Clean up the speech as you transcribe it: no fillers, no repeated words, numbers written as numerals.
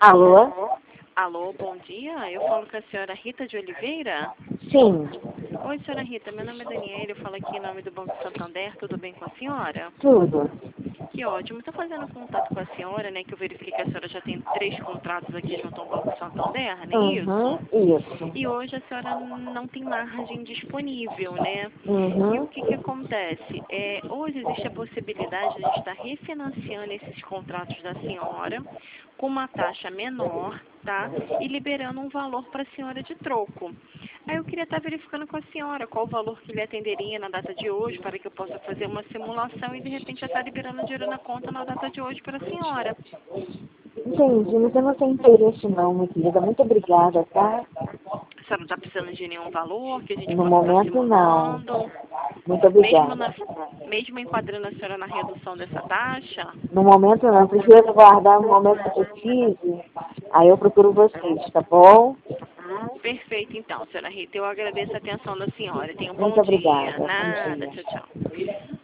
Alô? Alô, bom dia. Eu falo com a senhora Rita de Oliveira. Sim, Oi, senhora Rita. Meu nome é Daniela. Eu falo aqui em nome do Banco Santander. Tudo bem com a senhora? tudo. Que ótimo. Estou fazendo contato com a senhora, né? Que eu verifiquei que a senhora já tem 3 contratos aqui junto ao Banco Santander, não é Uhum, isso? isso. E hoje a senhora não tem margem disponível, né? E o Uhum, que acontece? Hoje existe a possibilidade de a gente estar refinanciando esses contratos da senhora com uma taxa menor, tá? E liberando um valor para a senhora de troco. Aí eu queria estar verificando com a senhora qual o valor que lhe atenderia na data de hoje para que eu possa fazer uma simulação e de repente já estar liberando dinheiro na conta na data de hoje para a senhora. entendi, mas eu não tenho interesse não, minha querida. Muito obrigada, tá? A senhora não está precisando de nenhum valor que a gente No possa estar momento não. simulando? Muito Mesmo, obrigada. mesmo enquadrando a senhora na redução dessa taxa? No momento não, preciso guardar o momento que eu preciso. Aí eu procuro vocês, tá bom? Perfeito, então, senhora Rita. Eu agradeço a atenção da senhora. Tenha um bom Muito dia. obrigada. Bom Nada. dia. Tchau, tchau.